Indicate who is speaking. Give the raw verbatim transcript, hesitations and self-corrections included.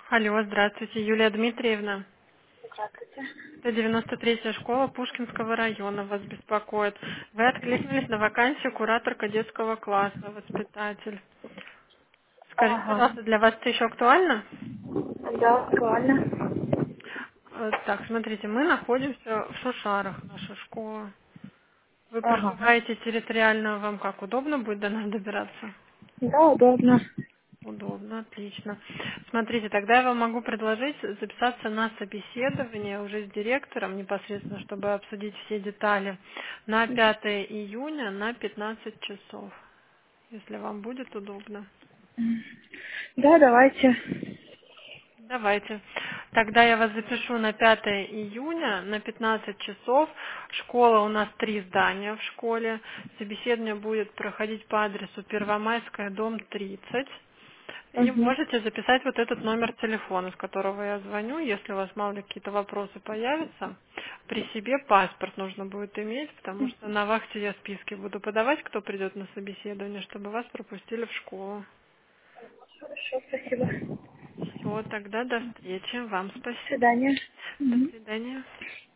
Speaker 1: Алло, здравствуйте, Юлия Дмитриевна.
Speaker 2: Здравствуйте.
Speaker 1: Это девяносто третья школа Пушкинского района вас беспокоит. Вы откликнулись на вакансию кураторка детского класса, воспитатель. Скажите,
Speaker 2: Ага.
Speaker 1: пожалуйста, для вас это еще актуально?
Speaker 2: Да, актуально.
Speaker 1: Э, Так, смотрите, мы находимся в Шушарах, наша школа. Вы
Speaker 2: Ага.
Speaker 1: проживаете территориально, вам как, удобно будет до нас добираться?
Speaker 2: Да, удобно.
Speaker 1: Удобно, отлично. Смотрите, тогда я вам могу предложить записаться на собеседование уже с директором непосредственно, чтобы обсудить все детали на пятое июня на пятнадцать часов, если вам будет удобно.
Speaker 2: Да, давайте.
Speaker 1: Давайте. Тогда я вас запишу на пятое июня на пятнадцать часов. Школа у нас три здания в школе. Собеседование будет проходить по адресу Первомайская, дом тридцать. И
Speaker 2: Угу.
Speaker 1: можете записать вот этот номер телефона, с которого я звоню, если у вас мало ли какие-то вопросы появятся. При себе паспорт нужно будет иметь, потому что на вахте я списки буду подавать, кто придет на собеседование, чтобы вас пропустили в школу.
Speaker 2: Хорошо, спасибо.
Speaker 1: Все, тогда до встречи. Вам
Speaker 2: До
Speaker 1: спасибо.
Speaker 2: свидания.
Speaker 1: До
Speaker 2: Мгм.
Speaker 1: свидания.